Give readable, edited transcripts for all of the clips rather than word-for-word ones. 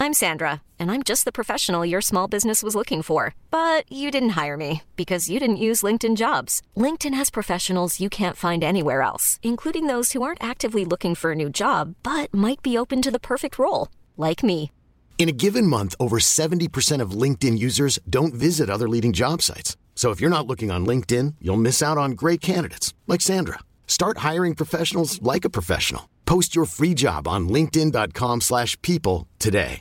I'm Sandra, and I'm just the professional your small business was looking for. But you didn't hire me because you didn't use LinkedIn Jobs. LinkedIn has professionals you can't find anywhere else, including those who aren't actively looking for a new job, but might be open to the perfect role, like me. In a given month, over 70% of LinkedIn users don't visit other leading job sites. So if you're not looking on LinkedIn, you'll miss out on great candidates like Sandra. Start hiring professionals like a professional. Post your free job on linkedin.com/people today.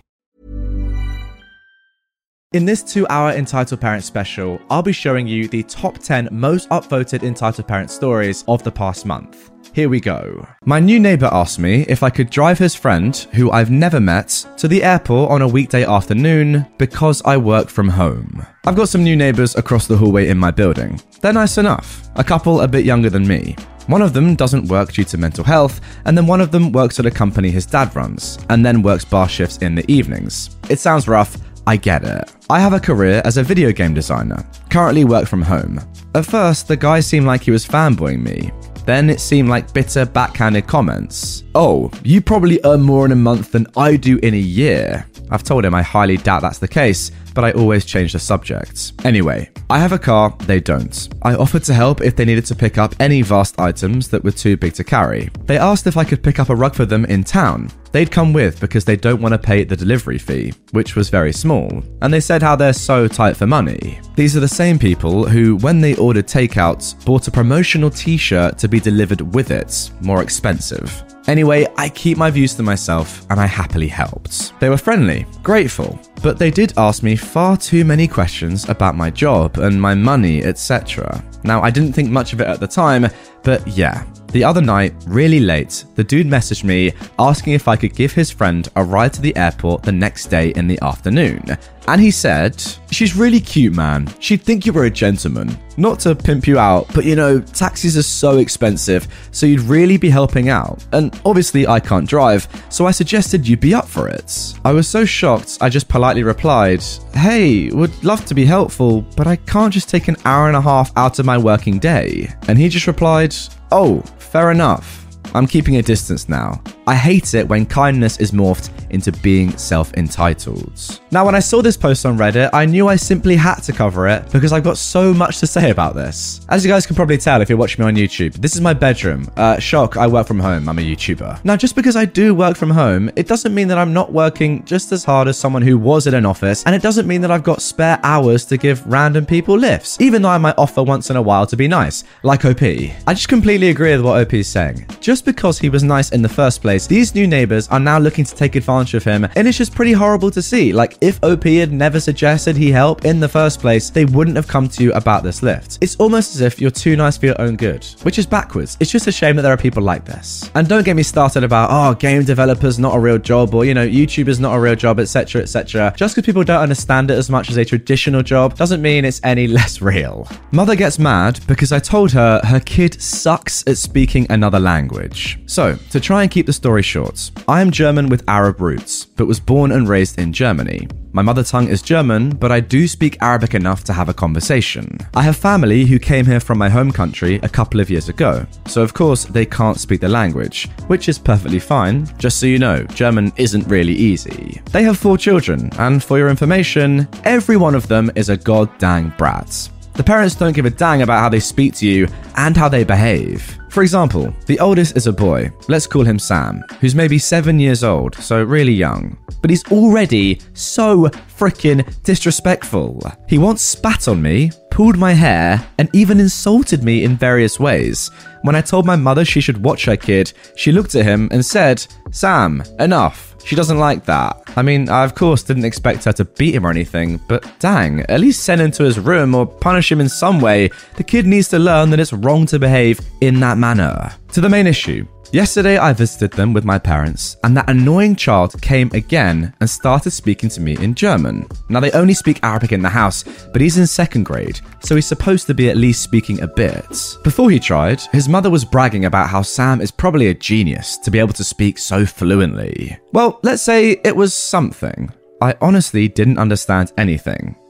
In this 2-hour Entitled Parent special, I'll be showing you the top 10 most upvoted Entitled Parent stories of the past month. Here we go. My new neighbour asked me if I could drive his friend, who I've never met, to the airport on a weekday afternoon because I work from home. I've got some new neighbours across the hallway in my building. They're nice enough. A couple a bit younger than me. One of them doesn't work due to mental health, and then one of them works at a company his dad runs, and then works bar shifts in the evenings. It sounds rough, I get it. I have a career as a video game designer, currently work from home. At first, the guy seemed like he was fanboying me. Then it seemed like bitter, backhanded comments. Oh, you probably earn more in a month than I do in a year. I've told him I highly doubt that's the case, but I always change the subject. Anyway, I have a car, they don't. I offered to help if they needed to pick up any vast items that were too big to carry. They asked if I could pick up a rug for them in town. They'd come with because they don't want to pay the delivery fee, which was very small, and they said how they're so tight for money. These are the same people who, when they ordered takeout, bought a promotional t-shirt to be delivered with it, more expensive. Anyway, I keep my views to myself, and I happily helped. They were friendly, grateful, but they did ask me far too many questions about my job and my money, etc. Now, I didn't think much of it at the time, but yeah. The other night, really late, the dude messaged me asking if I could give his friend a ride to the airport the next day in the afternoon. And he said, "She's really cute, man. She'd think you were a gentleman. Not to pimp you out, but taxis are so expensive, so you'd really be helping out. And obviously I can't drive, so I suggested you'd be up for it." I was so shocked, I just politely replied, "Hey, would love to be helpful, but I can't just take an hour and a half out of my working day." And he just replied, "Oh, fair enough. I'm keeping a distance now. I hate it when kindness is morphed into being self-entitled." Now, when I saw this post on Reddit, I knew I simply had to cover it because I've got so much to say about this. As you guys can probably tell if you're watching me on YouTube, this is my bedroom. Shock, I work from home. I'm a YouTuber. Now, just because I do work from home, it doesn't mean that I'm not working just as hard as someone who was in an office, and it doesn't mean that I've got spare hours to give random people lifts, even though I might offer once in a while to be nice, like OP. I just completely agree with what OP is saying. Just because he was nice in the first place, these new neighbors are now looking to take advantage of him, and it's just pretty horrible to see. Like, if OP had never suggested he help in the first place, they wouldn't have come to you about this lift. It's almost as if you're too nice for your own good, which is backwards. It's just a shame that there are people like this. And don't get me started about, game developers not a real job, or, YouTubers not a real job, etc, etc. Just because people don't understand it as much as a traditional job doesn't mean it's any less real. Mother gets mad because I told her her kid sucks at speaking another language. So, to try and keep the story short, I am German with Arab roots, but was born and raised in Germany. My mother tongue is German, but I do speak Arabic enough to have a conversation. I have family who came here from my home country a couple of years ago, so of course they can't speak the language, which is perfectly fine. Just so you know, German isn't really easy. They have 4 children, and for your information, every one of them is a goddamn brat. The parents don't give a dang about how they speak to you and how they behave. For example, the oldest is a boy, let's call him Sam, who's maybe 7 years old, so really young. But he's already so freaking disrespectful. He once spat on me, pulled my hair, and even insulted me in various ways. When I told my mother she should watch her kid, she looked at him and said, "Sam, enough. She doesn't like that." I mean, I of course didn't expect her to beat him or anything, but dang, at least send him to his room or punish him in some way. The kid needs to learn that it's wrong to behave in that manner. To the main issue. Yesterday I visited them with my parents, and that annoying child came again and started speaking to me in German. Now they only speak Arabic in the house, but he's in 2nd grade, so he's supposed to be at least speaking a bit. Before he tried, his mother was bragging about how Sam is probably a genius to be able to speak so fluently. Well, let's say it was something. I honestly didn't understand anything.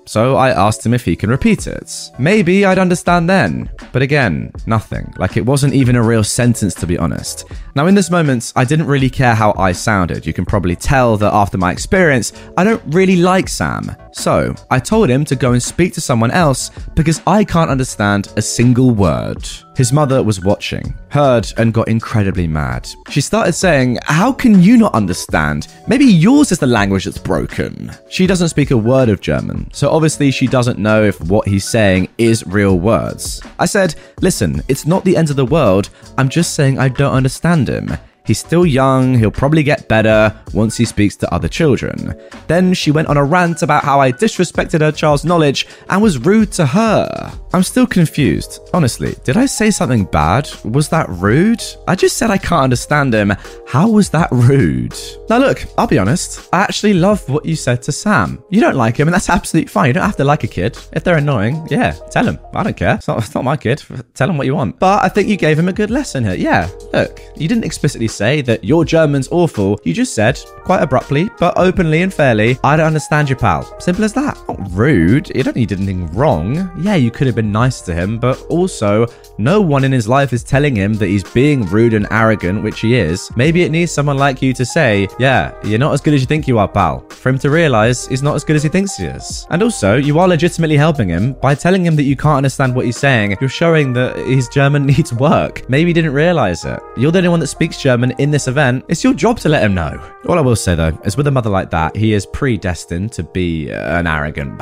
so I asked him if he can repeat it. Maybe I'd understand then. But again, nothing. Like, it wasn't even a real sentence, to be honest. Now, in this moment, I didn't really care how I sounded. You can probably tell that after my experience, I don't really like Sam. So, I told him to go and speak to someone else because I can't understand a single word. His mother was watching, heard, and got incredibly mad. She started saying, "How can you not understand? Maybe yours is the language that's broken." She doesn't speak a word of German, so obviously she doesn't know if what he's saying is real words. I said, "Listen, it's not the end of the world. I'm just saying I don't understand him. He's still young, he'll probably get better once he speaks to other children." Then she went on a rant about how I disrespected her child's knowledge and was rude to her. I'm still confused. Honestly, did I say something bad? Was that rude? I just said I can't understand him. How was that rude? Now look, I'll be honest. I actually love what you said to Sam. You don't like him, and that's absolutely fine. You don't have to like a kid. If they're annoying, yeah, tell him. I don't care. It's not my kid. Tell him what you want. But I think you gave him a good lesson here. Yeah, look, you didn't explicitly say that your German's awful. You just said, quite abruptly, but openly and fairly, "I don't understand you, pal." Simple as that. Not rude. You don't need anything wrong. Yeah, you could have been nice to him, but also, no one in his life is telling him that he's being rude and arrogant, which he is. Maybe it needs someone like you to say, "Yeah, you're not as good as you think you are, pal," for him to realize he's not as good as he thinks he is. And also, you are legitimately helping him by telling him that you can't understand what he's saying. You're showing that his German needs work. Maybe he didn't realize it. You're the only one that speaks German in this event. It's your job to let him know. All I will say though is with a mother like that, he is predestined to be an arrogant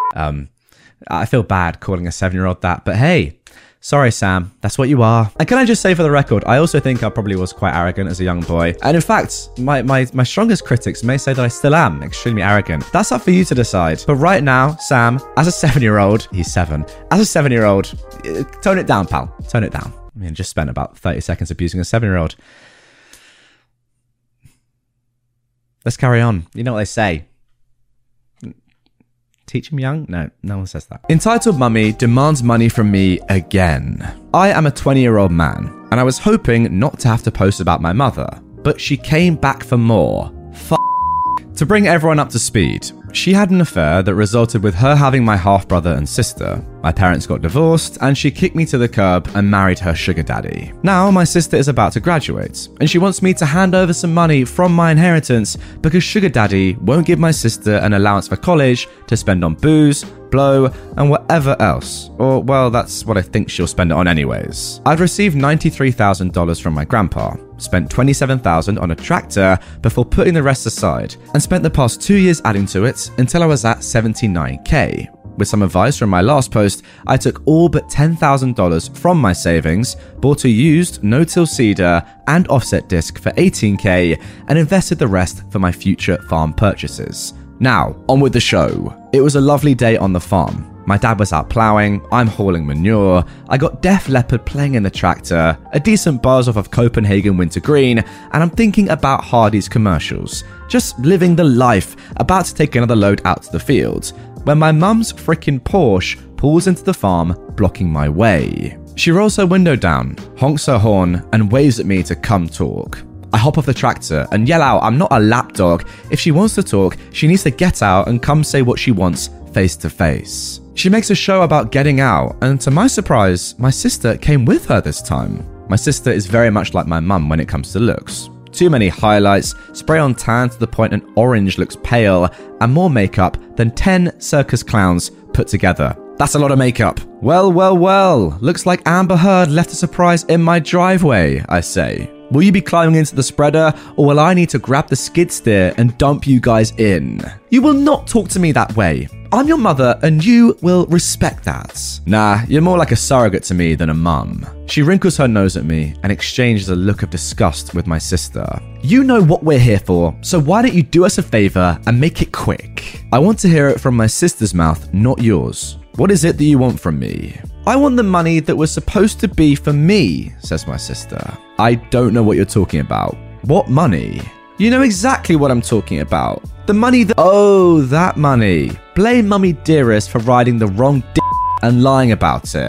I feel bad calling a 7-year-old that, but hey, sorry Sam, that's what you are. And can I just say for the record, I also think I probably was quite arrogant as a young boy. And in fact, my strongest critics may say that I still am extremely arrogant. That's up for you to decide. But right now, Sam, as a 7-year-old, he's 7, as a 7-year-old, tone it down, pal, tone it down. I mean, just spent about 30 seconds abusing a 7-year-old. Let's carry on. You know what they say. Teach him young? No one says that. Entitled Mummy demands money from me again. I am a 20-year-old man, and I was hoping not to have to post about my mother, but she came back for more. To bring everyone up to speed, she had an affair that resulted with her having my half-brother and sister. My parents got divorced, and she kicked me to the curb and married her sugar daddy. Now, my sister is about to graduate, and she wants me to hand over some money from my inheritance because sugar daddy won't give my sister an allowance for college to spend on booze, blow, and whatever else. Or, well, that's what I think she'll spend it on anyways. I'd received $93,000 from my grandpa, spent $27,000 on a tractor before putting the rest aside, and spent the past 2 years adding to it until I was at $79K. With some advice from my last post, I took all but $10,000 from my savings, bought a used no-till seeder and offset disc for $18K, and invested the rest for my future farm purchases. Now, on with the show. It was a lovely day on the farm. My dad was out ploughing, I'm hauling manure, I got Def Leppard playing in the tractor, a decent buzz off of Copenhagen Winter Green, and I'm thinking about Hardy's commercials. Just living the life, about to take another load out to the field, when my mum's frickin' Porsche pulls into the farm, blocking my way. She rolls her window down, honks her horn, and waves at me to come talk. I hop off the tractor and yell out I'm not a lapdog. If she wants to talk, she needs to get out and come say what she wants face to face. She makes a show about getting out, and to my surprise, my sister came with her this time. My sister is very much like my mum when it comes to looks. Too many highlights, spray on tan to the point an orange looks pale, and more makeup than 10 circus clowns put together. That's a lot of makeup. Well, looks like Amber Heard left a surprise in my driveway, I say. Will you be climbing into the spreader, or will I need to grab the skid steer and dump you guys in? You will not talk to me that way. I'm your mother, and you will respect that. Nah, you're more like a surrogate to me than a mum. She wrinkles her nose at me and exchanges a look of disgust with my sister. You know what we're here for, so why don't you do us a favor and make it quick? I want to hear it from my sister's mouth, not yours. What is it that you want from me? I want the money that was supposed to be for me, says my sister. I don't know what you're talking about. What money? You know exactly what I'm talking about. The money that... Oh, that money. Blame Mummy Dearest for riding the wrong and lying about it.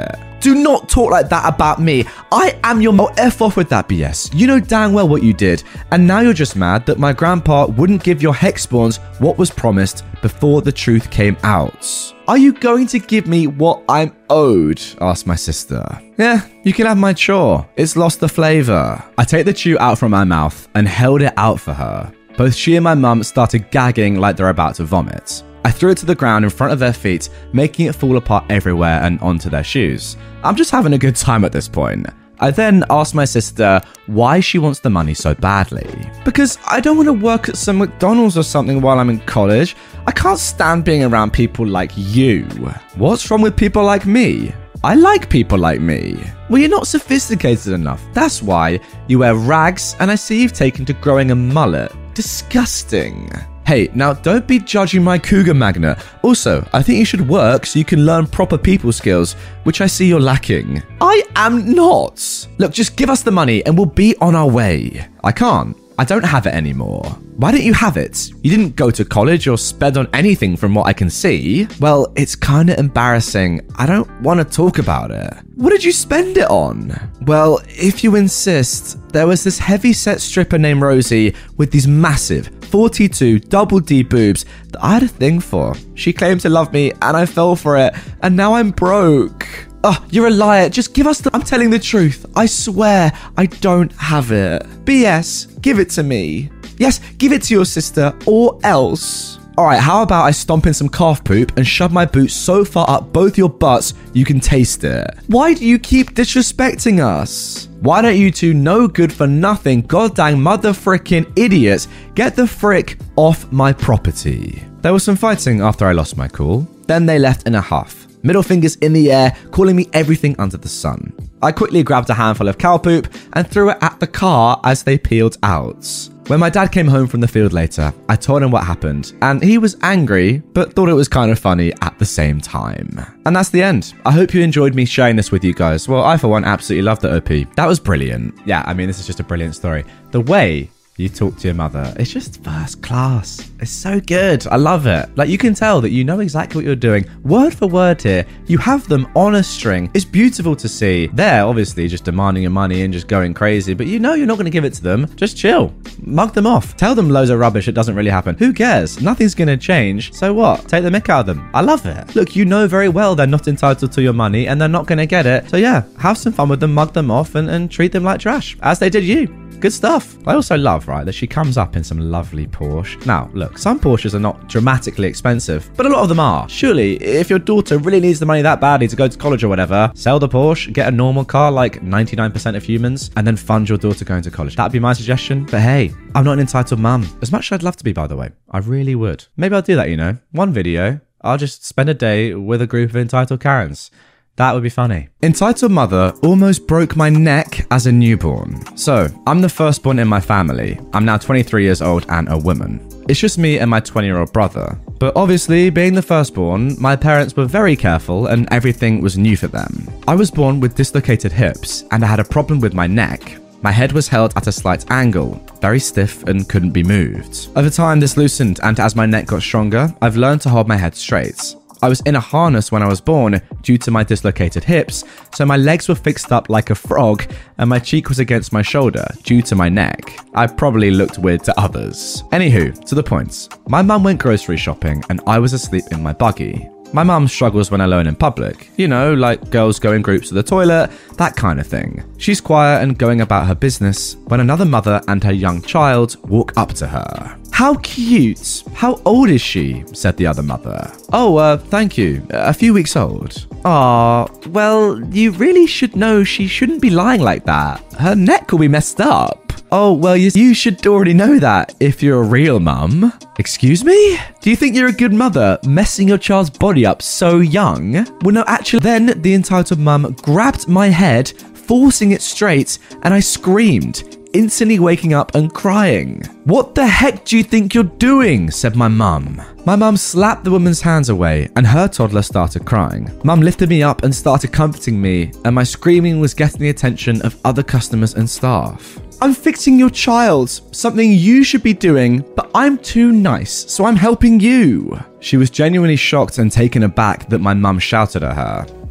Do not talk like that about me. I am your mum. F off with that BS. You know dang well what you did. And now you're just mad that my grandpa wouldn't give your Hexspawns what was promised before the truth came out. Are you going to give me what I'm owed? Asked my sister. Yeah, you can have my chore. It's lost the flavour. I take the chew out from my mouth and held it out for her. Both she and my mum started gagging like they're about to vomit. I threw it to the ground in front of their feet, making it fall apart everywhere and onto their shoes. I'm just having a good time at this point. I then asked my sister why she wants the money so badly. Because I don't want to work at some McDonald's or something while I'm in college. I can't stand being around people like you. What's wrong with people like me? I like people like me. Well, you're not sophisticated enough. That's why you wear rags and I see you've taken to growing a mullet. Disgusting. Hey, now don't be judging my cougar magnet. Also, I think you should work so you can learn proper people skills, which I see you're lacking. I am not. Look, just give us the money and we'll be on our way. I can't. I don't have it anymore. Why don't you have it? You didn't go to college or spend on anything from what I can see. Well, it's kind of embarrassing. I don't want to talk about it. What did you spend it on? Well, if you insist, there was this heavy-set stripper named Rosie with these massive 42 double D boobs that I had a thing for. She claimed to love me and I fell for it, and now I'm broke. Oh, you're a liar. Just give us I'm telling the truth. I swear I don't have it. BS, give it to me. Yes, give it to your sister or else. Alright, how about I stomp in some calf poop and shove my boots so far up both your butts you can taste it? Why do you keep disrespecting us? Why don't you two no good for nothing goddamn mother frickin' idiots get the frick off my property? There was some fighting after I lost my cool. Then they left in a huff. Middle fingers in the air, calling me everything under the sun. I quickly grabbed a handful of cow poop and threw it at the car as they peeled out. When my dad came home from the field later, I told him what happened, and he was angry, but thought it was kind of funny at the same time. And that's the end. I hope you enjoyed me sharing this with you guys. Well, I for one absolutely loved it, OP. That was brilliant. Yeah, I mean, this is just a brilliant story. The way you talk to your mother, it's just first class. It's so good. I love it. Like, you can tell that you know exactly what you're doing. Word for word here. You have them on a string. It's beautiful to see. They're obviously just demanding your money and just going crazy, but you know you're not going to give it to them. Just chill. Mug them off. Tell them loads of rubbish. It doesn't really happen. Who cares? Nothing's going to change. So what? Take the mick out of them. I love it. Look, you know very well they're not entitled to your money and they're not going to get it. So yeah, have some fun with them, mug them off and treat them like trash, as they did you. Good stuff. I also love, right, that she comes up in some lovely Porsche. Now, look, some Porsches are not dramatically expensive, but a lot of them are. Surely, if your daughter really needs the money that badly to go to college or whatever, sell the Porsche, get a normal car like 99% of humans, and then fund your daughter going to college. That'd be my suggestion. But hey, I'm not an entitled mum. As much as I'd love to be, by the way. I really would. Maybe I'll do that, you know. One video, I'll just spend a day with a group of entitled Karens. That would be funny. Entitled mother almost broke my neck as a newborn. So, I'm the firstborn in my family. I'm now 23 years old and a woman. It's just me and my 20-year-old brother. But obviously, being the firstborn, my parents were very careful and everything was new for them. I was born with dislocated hips and I had a problem with my neck. My head was held at a slight angle, very stiff and couldn't be moved. Over time, this loosened, and as my neck got stronger, I've learned to hold my head straight. I was in a harness when I was born due to my dislocated hips, so my legs were fixed up like a frog and my cheek was against my shoulder due to my neck. I probably looked weird to others. Anywho, to the point. My mum went grocery shopping and I was asleep in my buggy. My mum struggles when alone in public. You know, like girls go in groups to the toilet, that kind of thing. She's quiet and going about her business when another mother and her young child walk up to her. How cute. How old is she? Said the other mother. Oh, thank you. A few weeks old. Aw, well, you really should know she shouldn't be lying like that. Her neck will be messed up. Oh, well, you should already know that if you're a real mum. Excuse me? Do you think you're a good mother messing your child's body up so young? Well, no, actually, then the entitled mum grabbed my head, forcing it straight, and I screamed, instantly waking up and crying. What the heck do you think you're doing? Said my mum. My mum slapped the woman's hands away and her toddler started crying. Mum lifted me up and started comforting me, and my screaming was getting the attention of other customers and staff. I'm fixing your child, something you should be doing, but I'm too nice, so I'm helping you. She was genuinely shocked and taken aback that my mum shouted at her.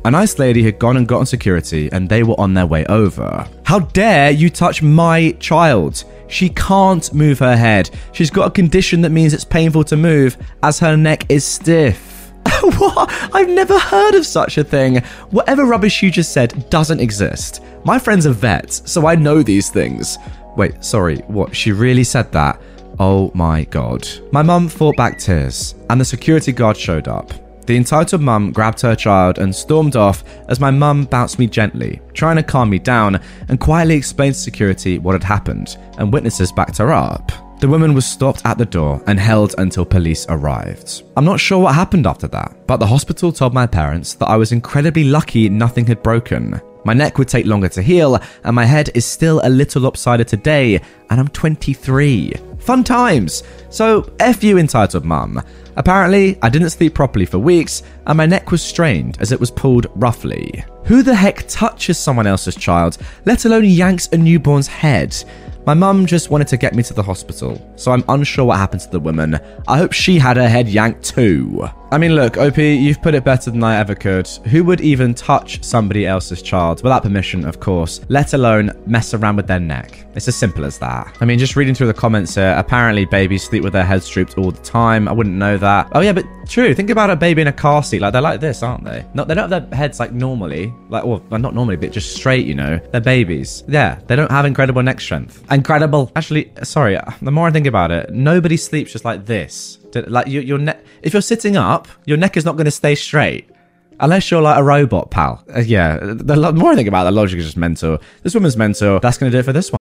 A nice lady had gone and gotten security and they were on their way over. How dare you touch my child? She can't move her head. She's got a condition that means it's painful to move as her neck is stiff. What? I've never heard of such a thing. Whatever rubbish you just said doesn't exist. My friend's a vet, so I know these things. Wait, sorry, what? She really said that? Oh my god. My mum fought back tears, and the security guard showed up. The entitled mum grabbed her child and stormed off as my mum bounced me gently, trying to calm me down and quietly explained to security what had happened, and witnesses backed her up. The woman was stopped at the door and held until police arrived. I'm not sure what happened after that, but the hospital told my parents that I was incredibly lucky nothing had broken. My neck would take longer to heal, and my head is still a little lopsided today, and I'm 23. Fun times! So, F you, entitled mum. Apparently, I didn't sleep properly for weeks, and my neck was strained as it was pulled roughly. Who the heck touches someone else's child, let alone yanks a newborn's head? My mum just wanted to get me to the hospital, so I'm unsure what happened to the woman. I hope she had her head yanked too. I mean, look, OP, you've put it better than I ever could. Who would even touch somebody else's child, without permission, of course, let alone mess around with their neck? It's as simple as that. I mean, just reading through the comments here, apparently babies sleep with their heads drooped all the time. I wouldn't know that. Oh yeah, but true. Think about a baby in a car seat. Like, they're like this, aren't they? No, they don't have their heads like normally. Like, well, not normally, but just straight, you know. They're babies. Yeah, they don't have incredible neck strength. Incredible. Actually, sorry, the more I think about it, nobody sleeps just like this. Like, your neck, if you're sitting up, your neck is not going to stay straight. Unless you're like a robot, pal. Yeah, the more I think about it, the logic is just mental. This woman's mental. That's going to do it for this one.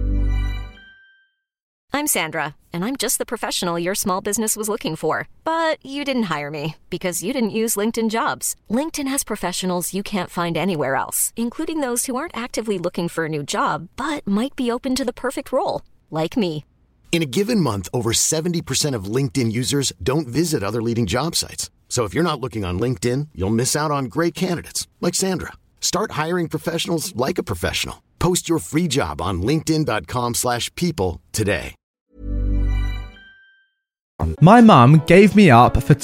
I'm Sandra, and I'm just the professional your small business was looking for. But you didn't hire me because you didn't use LinkedIn Jobs. LinkedIn has professionals you can't find anywhere else, including those who aren't actively looking for a new job, but might be open to the perfect role, like me. In a given month, over 70% of LinkedIn users don't visit other leading job sites. So if you're not looking on LinkedIn, you'll miss out on great candidates like Sandra. Start hiring professionals like a professional. Post your free job on linkedin.com/people today. My mum gave me up for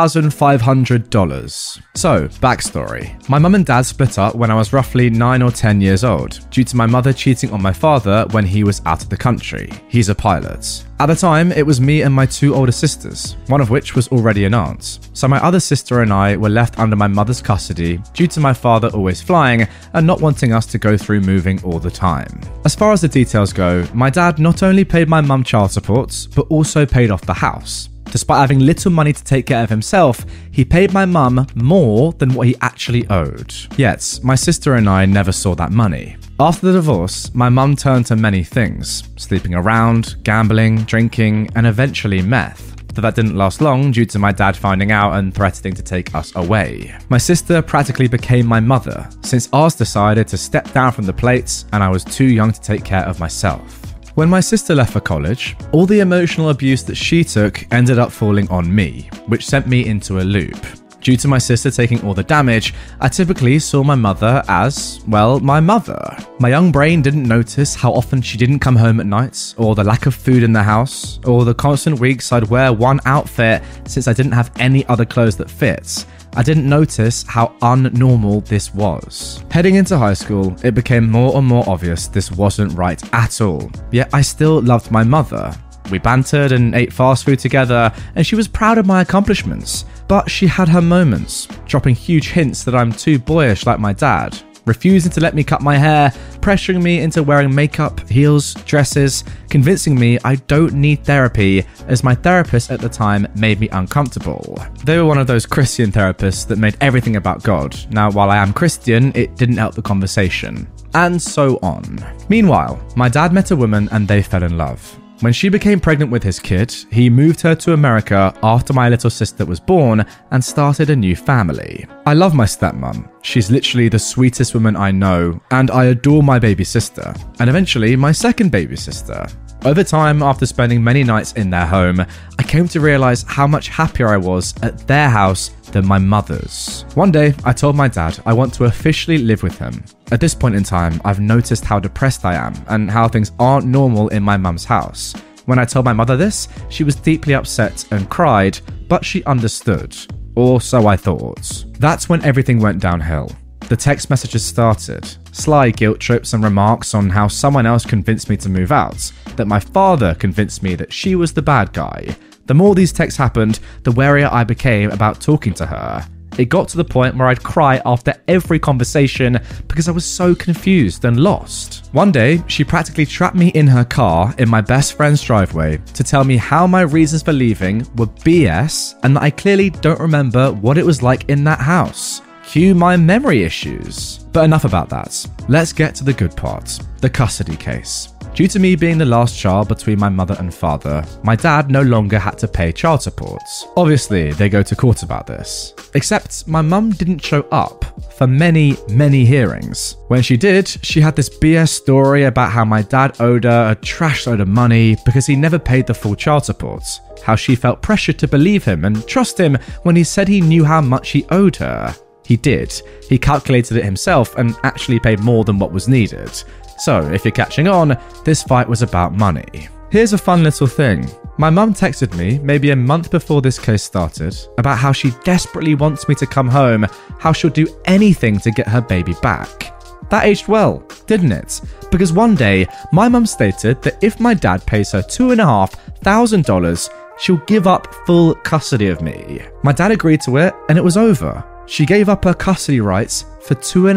$2,500. So, backstory. My mum and dad split up when I was roughly 9 or 10 years old, due to my mother cheating on my father when he was out of the country. He's a pilot. At the time, it was me and my two older sisters, one of which was already an aunt. So my other sister and I were left under my mother's custody due to my father always flying and not wanting us to go through moving all the time. As far as the details go, my dad not only paid my mum child support, but also paid off the house. Despite having little money to take care of himself, he paid my mum more than what he actually owed. Yet, my sister and I never saw that money. After the divorce, my mum turned to many things: sleeping around, gambling, drinking, and eventually meth. But that didn't last long due to my dad finding out and threatening to take us away. My sister practically became my mother, since ours decided to step down from the plates and I was too young to take care of myself. When my sister left for college, all the emotional abuse that she took ended up falling on me, which sent me into a loop. Due to my sister taking all the damage, I typically saw my mother as, well, my mother. My young brain didn't notice how often she didn't come home at night, or the lack of food in the house, or the constant weeks I'd wear one outfit since I didn't have any other clothes that fits. I didn't notice how unnormal this was. Heading into high school, it became more and more obvious this wasn't right at all. Yet I still loved my mother. We bantered and ate fast food together, and she was proud of my accomplishments. But she had her moments, dropping huge hints that I'm too boyish like my dad, refusing to let me cut my hair, pressuring me into wearing makeup, heels, dresses, convincing me I don't need therapy, as my therapist at the time made me uncomfortable. They were one of those Christian therapists that made everything about God. Now, while I am Christian, it didn't help the conversation. And so on. Meanwhile, my dad met a woman and they fell in love. When she became pregnant with his kid, he moved her to America after my little sister was born and started a new family. I love my stepmom. She's literally the sweetest woman I know, and I adore my baby sister, and eventually my second baby sister. Over time, after spending many nights in their home, I came to realize how much happier I was at their house than my mother's. One day, I told my dad I want to officially live with him. At this point in time, I've noticed how depressed I am and how things aren't normal in my mum's house. When I told my mother this, she was deeply upset and cried, but she understood. or so I thought. That's when everything went downhill. The text messages started, sly guilt trips and remarks on how someone else convinced me to move out, that my father convinced me that she was the bad guy. The more these texts happened, the warier I became about talking to her. It got to the point where I'd cry after every conversation because I was so confused and lost. One day, she practically trapped me in her car in my best friend's driveway to tell me how my reasons for leaving were BS and that I clearly don't remember what it was like in that house. Cue my memory issues. But enough about that. Let's get to the good part, the custody case. Due to me being the last child between my mother and father, my dad no longer had to pay child support. Obviously, they go to court about this. Except my mum didn't show up for many, many hearings. When she did, she had this BS story about how my dad owed her a trash load of money because he never paid the full child support. How she felt pressured to believe him and trust him when he said he knew how much he owed her. He did. He calculated it himself and actually paid more than what was needed. So, if you're catching on, this fight was about money. Here's a fun little thing. My mum texted me maybe a month before this case started about how she desperately wants me to come home, how she'll do anything to get her baby back. That aged well, didn't it? Because one day, my mum stated that if my dad pays her $2,500, she'll give up full custody of me. My dad agreed to it, and it was over. She gave up her custody rights for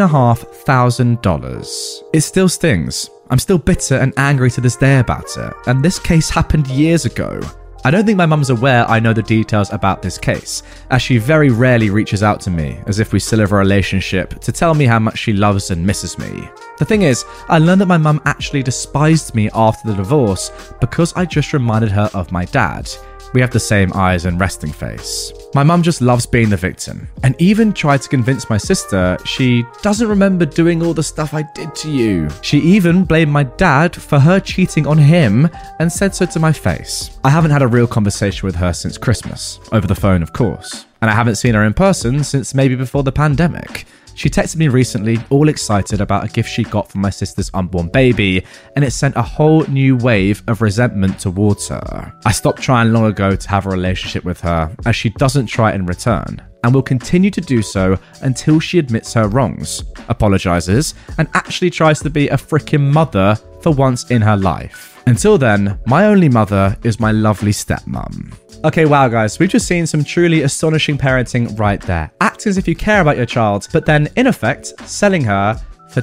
$2,500. It still stings. I'm still bitter and angry to this day about it, and this case happened years ago. I don't think my mum's aware I know the details about this case, as she very rarely reaches out to me, as if we still have a relationship, to tell me how much she loves and misses me. The thing is, I learned that my mum actually despised me after the divorce because I just reminded her of my dad. We have the same eyes and resting face. My mum just loves being the victim, and even tried to convince my sister she doesn't remember doing all the stuff I did to you. She even blamed my dad for her cheating on him and said so to my face. I haven't had a real conversation with her since Christmas, over the phone of course, and I haven't seen her in person since maybe before the pandemic. She texted me recently, all excited about a gift she got from my sister's unborn baby, and it sent a whole new wave of resentment towards her. I stopped trying long ago to have a relationship with her, as she doesn't try in return, and will continue to do so until she admits her wrongs, apologizes, and actually tries to be a freaking mother for once in her life. Until then, my only mother is my lovely stepmom. Okay, wow guys, we've just seen some truly astonishing parenting right there. Act as if you care about your child, but then, in effect, selling her for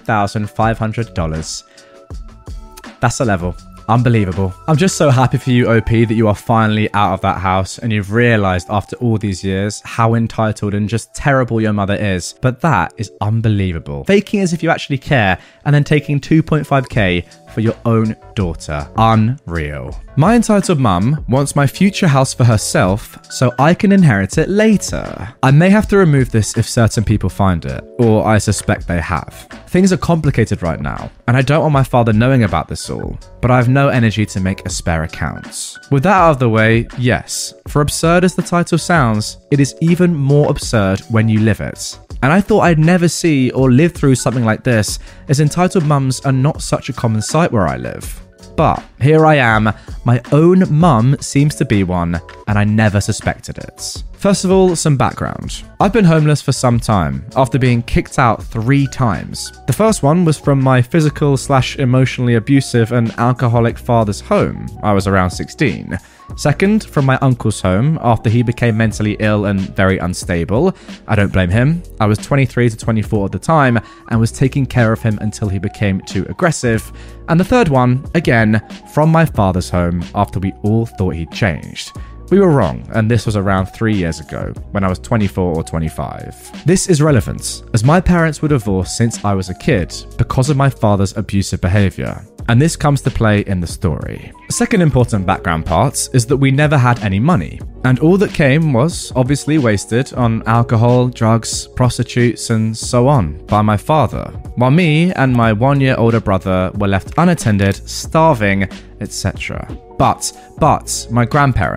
$2,500. That's a level. Unbelievable. I'm just so happy for you, OP, that you are finally out of that house and you've realised after all these years how entitled and just terrible your mother is. But that is unbelievable. Faking as if you actually care and then taking 2.5k for your own daughter. Unreal. My entitled mum wants my future house for herself so I can inherit it later. I may have to remove this if certain people find it, or I suspect they have. Things are complicated right now, and I don't want my father knowing about this all, but I have no energy to make a spare account. With that out of the way, yes, for absurd as the title sounds, it is even more absurd when you live it. And I thought I'd never see or live through something like this, as entitled mums are not such a common sight where I live. But here I am, my own mum seems to be one, and I never suspected it. First of all, some background. I've been homeless for some time, after being kicked out 3 times. The first one was from my physical/emotionally abusive and alcoholic father's home. I was around 16. Second, from my uncle's home, after he became mentally ill and very unstable. I don't blame him. I was 23 to 24 at the time and was taking care of him until he became too aggressive. And the third one, again, from my father's home, after we all thought he'd changed. We were wrong, and this was around 3 years ago, when I was 24 or 25. This is relevant, as my parents were divorced since I was a kid because of my father's abusive behaviour, and this comes to play in the story. The second important background part is that we never had any money, and all that came was obviously wasted on alcohol, drugs, prostitutes, and so on by my father, while me and my 1-year older brother were left unattended, starving, etc. But my grandparents,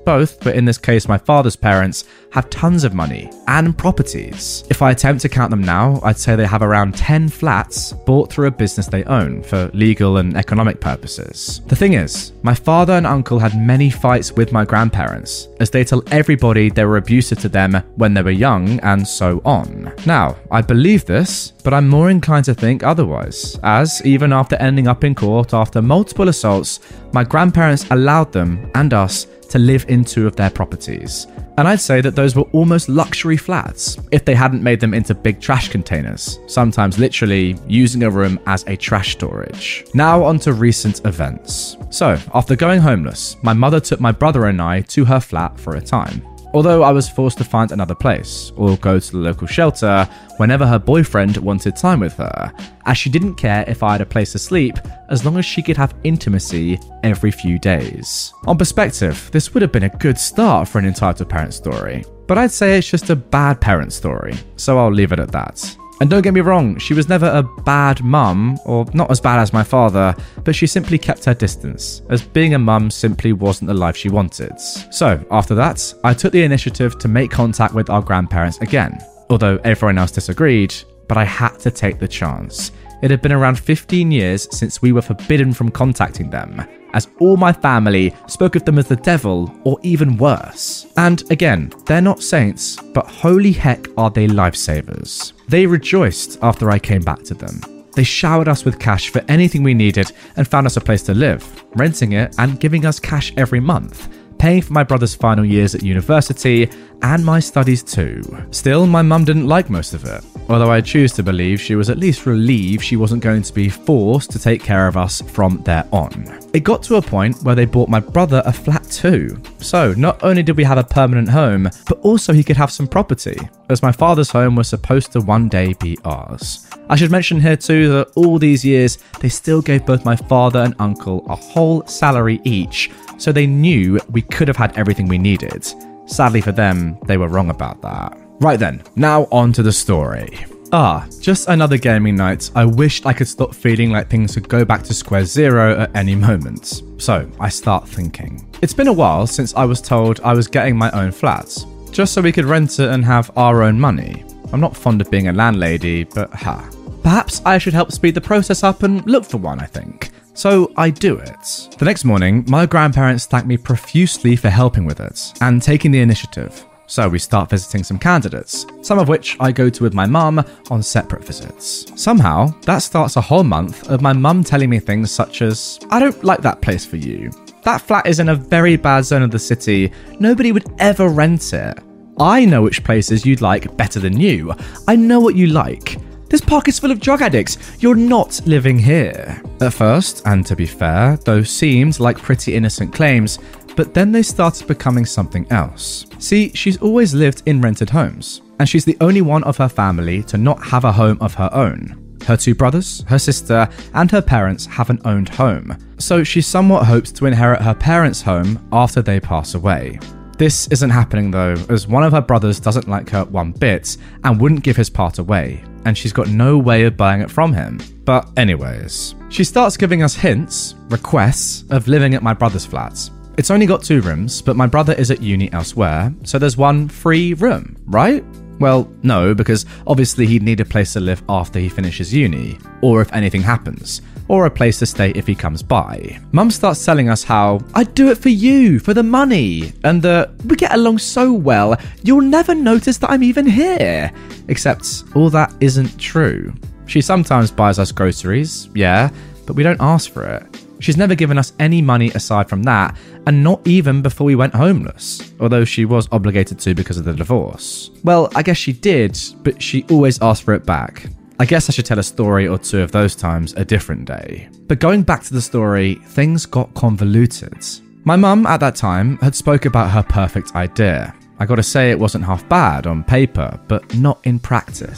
Both, but in this case my father's parents, have tons of money and properties. If I attempt to count them now, I'd say they have around 10 flats bought through a business they own for legal and economic purposes. The thing is, my father and uncle had many fights with my grandparents, as they tell everybody they were abusive to them when they were young and so on. Now, I believe this, but I'm more inclined to think otherwise, as even after ending up in court after multiple assaults, my grandparents allowed them and us to live in 2 of their properties. And I'd say that those were almost luxury flats if they hadn't made them into big trash containers, sometimes literally using a room as a trash storage. Now on to recent events. So, after going homeless, my mother took my brother and I to her flat for a time. Although I was forced to find another place or go to the local shelter whenever her boyfriend wanted time with her, as she didn't care if I had a place to sleep as long as she could have intimacy every few days. On perspective, this would have been a good start for an entitled parent story, but I'd say it's just a bad parent story, so I'll leave it at that. And don't get me wrong, she was never a bad mum, or not as bad as my father, but she simply kept her distance, as being a mum simply wasn't the life she wanted. So, after that, I took the initiative to make contact with our grandparents again, although everyone else disagreed, but I had to take the chance. It had been around 15 years since we were forbidden from contacting them, as all my family spoke of them as the devil or even worse. And again, they're not saints, but holy heck are they lifesavers. They rejoiced after I came back to them. They showered us with cash for anything we needed and found us a place to live, renting it and giving us cash every month, paying for my brother's final years at university and my studies too. Still, my mum didn't like most of it, although I choose to believe she was at least relieved she wasn't going to be forced to take care of us from there on. It got to a point where they bought my brother a flat too. So not only did we have a permanent home, but also he could have some property, as my father's home was supposed to one day be ours. I should mention here too that all these years, they still gave both my father and uncle a whole salary each, so they knew we could have had everything we needed. Sadly for them, they were wrong about that. Right then, now on to the story. Just another gaming night. I wished I could stop feeling like things could go back to square zero at any moment. So, I start thinking. It's been a while since I was told I was getting my own flat, just so we could rent it and have our own money. I'm not fond of being a landlady, but perhaps I should help speed the process up and look for one, I think. So I do it. The next morning, my grandparents thank me profusely for helping with it and taking the initiative. So we start visiting some candidates, some of which I go to with my mum on separate visits. Somehow, that starts a whole month of my mum telling me things such as, I don't like that place for you. That flat is in a very bad zone of the city. Nobody would ever rent it. I know which places you'd like better than you. I know what you like. This park is full of drug addicts. You're not living here. At first, and to be fair, those seemed like pretty innocent claims, but then they started becoming something else. See, she's always lived in rented homes, and she's the only one of her family to not have a home of her own. Her 2 brothers, her sister, and her parents have an owned home, so she somewhat hopes to inherit her parents' home after they pass away. This isn't happening though, as one of her brothers doesn't like her one bit and wouldn't give his part away, and she's got no way of buying it from him. But anyways, she starts giving us hints, requests, of living at my brother's flat. It's only got 2 rooms, but my brother is at uni elsewhere, so there's 1 free room, right? Well, no, because obviously he'd need a place to live after he finishes uni, or if anything happens, or a place to stay if he comes by. Mum starts telling us how, I'd do it for you, for the money, and we get along so well, you'll never notice that I'm even here. Except all that isn't true. She sometimes buys us groceries, yeah, but we don't ask for it. She's never given us any money aside from that, and not even before we went homeless, although she was obligated to because of the divorce. Well, I guess she did, but she always asked for it back. I guess I should tell a story or 2 of those times a different day. But going back to the story, things got convoluted. My mum at that time had spoke about her perfect idea. I gotta say it wasn't half bad on paper, but not in practice.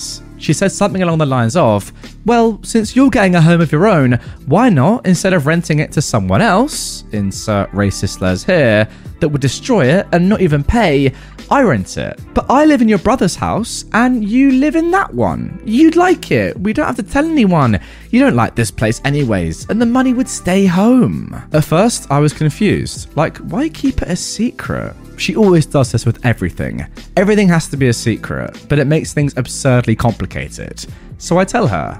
She said something along the lines of, well, since you're getting a home of your own, why not, instead of renting it to someone else, insert racist slurs here, that would destroy it and not even pay, I rent it. But I live in your brother's house and you live in that one. You'd like it. We don't have to tell anyone. You don't like this place anyways, and the money would stay home. At first, I was confused. Like, why keep it a secret? She always does this with everything. Everything has to be a secret, but it makes things absurdly complicated. So I tell her,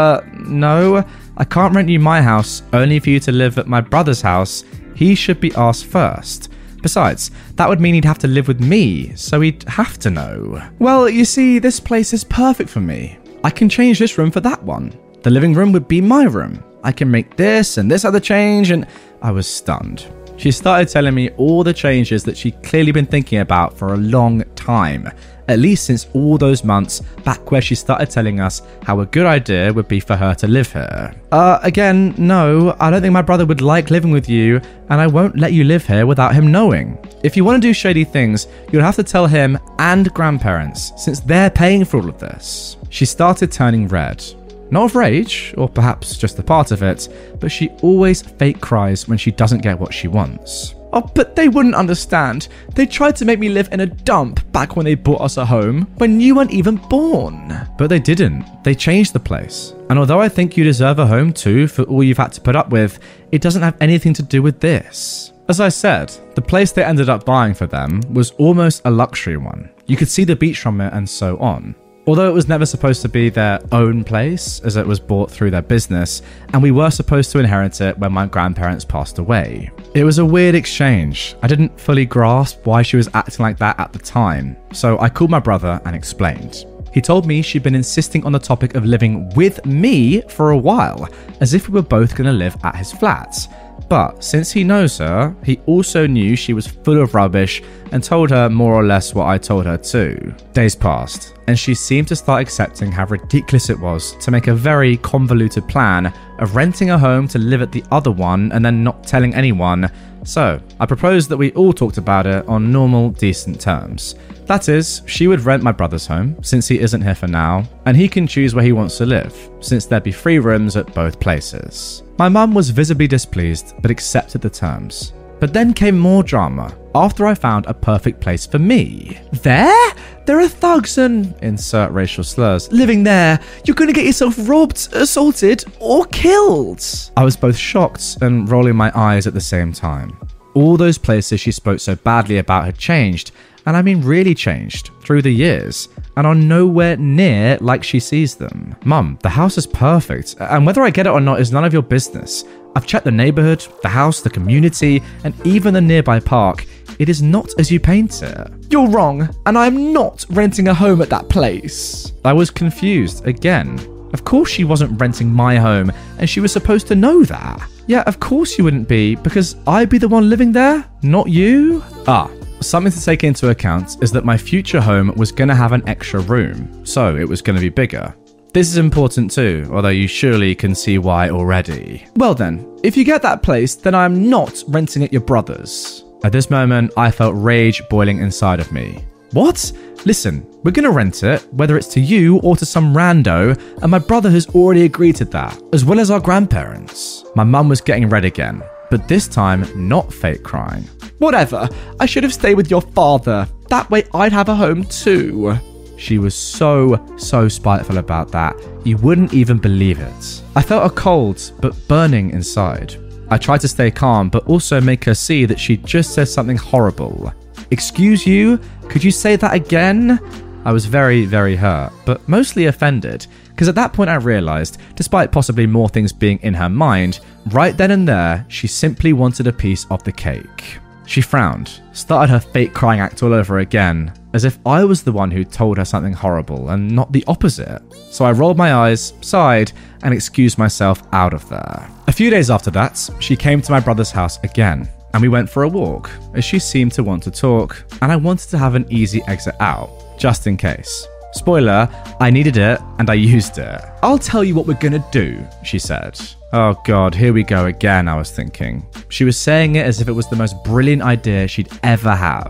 no, I can't rent you my house, only for you to live at my brother's house. He should be asked first. Besides, that would mean he'd have to live with me, so he'd have to know. Well, you see, this place is perfect for me. I can change this room for that one. The living room would be my room. I can make this and this other change, and I was stunned. She started telling me all the changes that she'd clearly been thinking about for a long time, at least since all those months back where she started telling us how a good idea would be for her to live here. Again, no, I don't think my brother would like living with you, and I won't let you live here without him knowing. If you want to do shady things, you'll have to tell him and grandparents, since they're paying for all of this. She started turning red. Not of rage, or perhaps just a part of it, but she always fake cries when she doesn't get what she wants. Oh, but they wouldn't understand. They tried to make me live in a dump back when they bought us a home, when you weren't even born. But they didn't. They changed the place. And although I think you deserve a home too for all you've had to put up with, it doesn't have anything to do with this. As I said, the place they ended up buying for them was almost a luxury one. You could see the beach from it and so on. Although it was never supposed to be their own place, as it was bought through their business, and we were supposed to inherit it when my grandparents passed away. It was a weird exchange. I didn't fully grasp why she was acting like that at the time, so I called my brother and explained. He told me she'd been insisting on the topic of living with me for a while, as if we were both going to live at his flat. But since he knows her, he also knew she was full of rubbish and told her more or less what I told her too. Days passed, and she seemed to start accepting how ridiculous it was to make a very convoluted plan of renting a home to live at the other one and then not telling anyone. So I proposed that we all talked about it on normal, decent terms. That is, she would rent my brother's home, since he isn't here for now, and he can choose where he wants to live, since there'd be free rooms at both places. My mum was visibly displeased, but accepted the terms. But then came more drama, after I found a perfect place for me. There? There are thugs and, insert racial slurs, living there. You're going to get yourself robbed, assaulted, or killed. I was both shocked and rolling my eyes at the same time. All those places she spoke so badly about had changed, and I mean really changed, through the years, and are nowhere near like she sees them. Mum, the house is perfect, and whether I get it or not is none of your business. I've checked the neighbourhood, the house, the community, and even the nearby park. It is not as you paint it. You're wrong, and I am not renting a home at that place. I was confused again. Of course she wasn't renting my home, and she was supposed to know that. Yeah, of course you wouldn't be, because I'd be the one living there, not you. Something to take into account is that my future home was going to have an extra room, so it was going to be bigger. This is important too, although you surely can see why already. Well then, if you get that place, then I am not renting at your brother's. At this moment, I felt rage boiling inside of me. What? Listen, we're going to rent it, whether it's to you or to some rando, and my brother has already agreed to that, as well as our grandparents. My mum was getting red again, but this time not fake crying. Whatever, I should have stayed with your father. That way I'd have a home too. She was so spiteful about that. You wouldn't even believe it. I felt a cold, but burning inside. I tried to stay calm, but also make her see that she'd just said something horrible. Excuse you? Could you say that again? I was very hurt, but mostly offended, because at that point I realised, despite possibly more things being in her mind, right then and there, she simply wanted a piece of the cake. She frowned, started her fake crying act all over again, as if I was the one who told her something horrible and not the opposite. So I rolled my eyes, sighed, and excused myself out of there. A few days after that, she came to my brother's house again, and we went for a walk, as she seemed to want to talk, and I wanted to have an easy exit out, just in case. Spoiler, I needed it, and I used it. I'll tell you what we're gonna do, she said. Oh god, here we go again, I was thinking. She was saying it as if it was the most brilliant idea she'd ever have.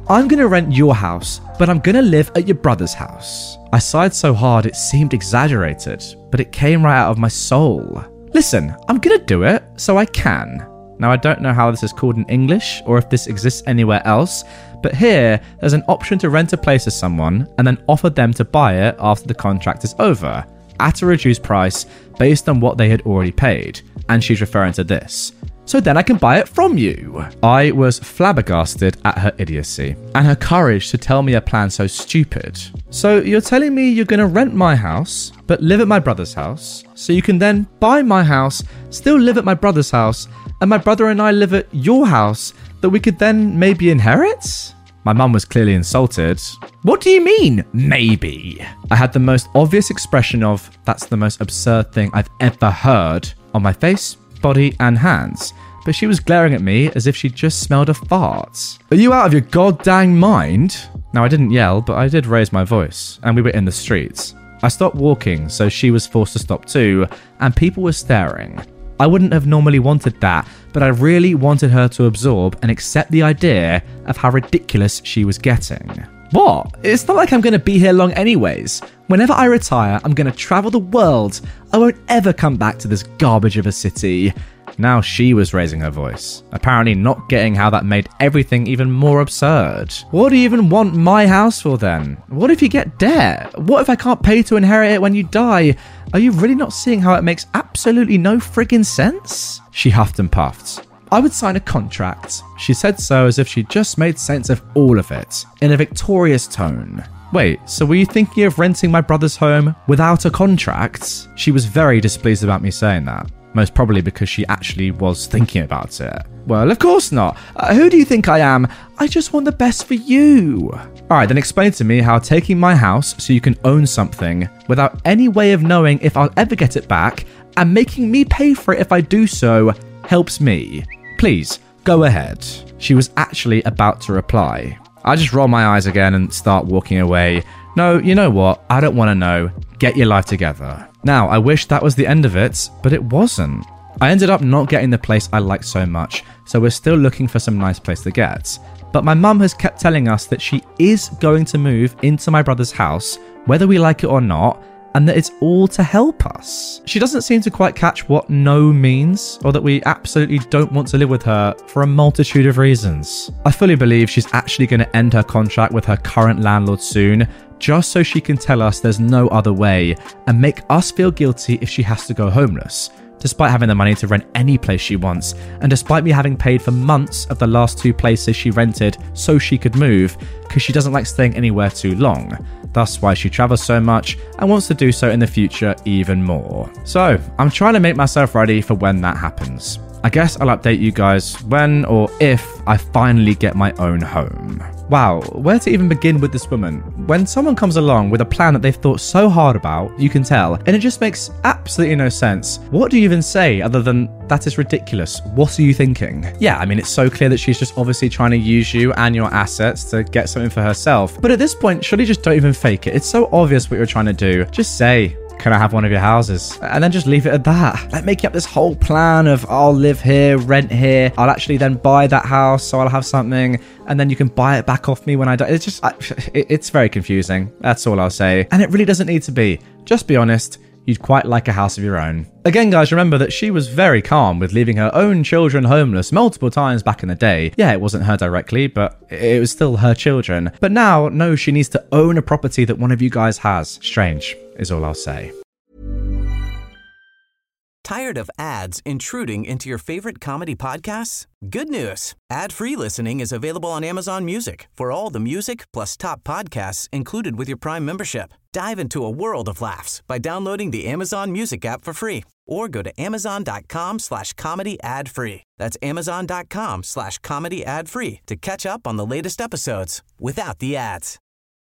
I'm going to rent your house, but I'm going to live at your brother's house. I sighed so hard it seemed exaggerated, but it came right out of my soul. Listen, I'm going to do it, so I can. Now, I don't know how this is called in English or if this exists anywhere else, but here there's an option to rent a place to someone and then offer them to buy it after the contract is over, at a reduced price based on what they had already paid. And she's referring to this. So then I can buy it from you. I was flabbergasted at her idiocy and her courage to tell me a plan so stupid. So you're telling me you're going to rent my house, but live at my brother's house, so you can then buy my house, still live at my brother's house, and my brother and I live at your house that we could then maybe inherit? My mum was clearly insulted. What do you mean, maybe? I had the most obvious expression of, that's the most absurd thing I've ever heard, on my face, body, and hands. But she was glaring at me as if she'd just smelled a fart. Are you out of your goddamn mind? Now, I didn't yell, but I did raise my voice, and we were in the streets. I stopped walking, so she was forced to stop too, and people were staring. I wouldn't have normally wanted that, but I really wanted her to absorb and accept the idea of how ridiculous she was getting. What? It's not like I'm going to be here long anyways. Whenever I retire, I'm going to travel the world. I won't ever come back to this garbage of a city. Now she was raising her voice, apparently not getting how that made everything even more absurd. What do you even want my house for then? What if you get debt? What if I can't pay to inherit it when you die? Are you really not seeing how it makes absolutely no friggin' sense? She huffed and puffed. I would sign a contract. She said so as if she just made sense of all of it, in a victorious tone. Wait, so were you thinking of renting my brother's home without a contract? She was very displeased about me saying that. Most probably because she actually was thinking about it. Well, of course not. Who do you think I am? I just want the best for you. Alright, then explain to me how taking my house so you can own something without any way of knowing if I'll ever get it back and making me pay for it if I do so helps me. Please, go ahead. She was actually about to reply. I just roll my eyes again and start walking away. No, you know what? I don't want to know. Get your life together. Now, I wish that was the end of it, but it wasn't. I ended up not getting the place I liked so much, so we're still looking for some nice place to get. But my mum has kept telling us that she is going to move into my brother's house, whether we like it or not, and that it's all to help us. She doesn't seem to quite catch what no means, or that we absolutely don't want to live with her for a multitude of reasons. I fully believe she's actually going to end her contract with her current landlord soon, just so she can tell us there's no other way and make us feel guilty if she has to go homeless, despite having the money to rent any place she wants, and despite me having paid for months of the last 2 places she rented so she could move, because she doesn't like staying anywhere too long. Thus why she travels so much and wants to do so in the future even more. So, I'm trying to make myself ready for when that happens. I guess I'll update you guys when or if I finally get my own home. Wow, where to even begin with this woman? When someone comes along with a plan that they've thought so hard about, you can tell, and it just makes absolutely no sense. What do you even say other than, that is ridiculous? What are you thinking? Yeah, I mean, it's so clear that she's just obviously trying to use you and your assets to get something for herself. But at this point, surely just don't even fake it. It's so obvious what you're trying to do. Just say, can I have one of your houses? And then just leave it at that. Like making up this whole plan of I'll live here, rent here, I'll actually then buy that house so I'll have something, and then you can buy it back off me when I die. It's just, it's very confusing. That's all I'll say. And it really doesn't need to be. Just be honest. You'd quite like a house of your own. Again, guys, remember that she was very calm with leaving her own children homeless multiple times back in the day. Yeah, it wasn't her directly, but it was still her children. But now, no, she needs to own a property that one of you guys has. Strange, is all I'll say. Tired of ads intruding into your favorite comedy podcasts? Good news. Ad-free listening is available on Amazon Music for all the music plus top podcasts included with your Prime membership. Dive into a world of laughs by downloading the Amazon Music app for free or go to amazon.com/comedy ad-free. That's amazon.com/comedy ad-free to catch up on the latest episodes without the ads.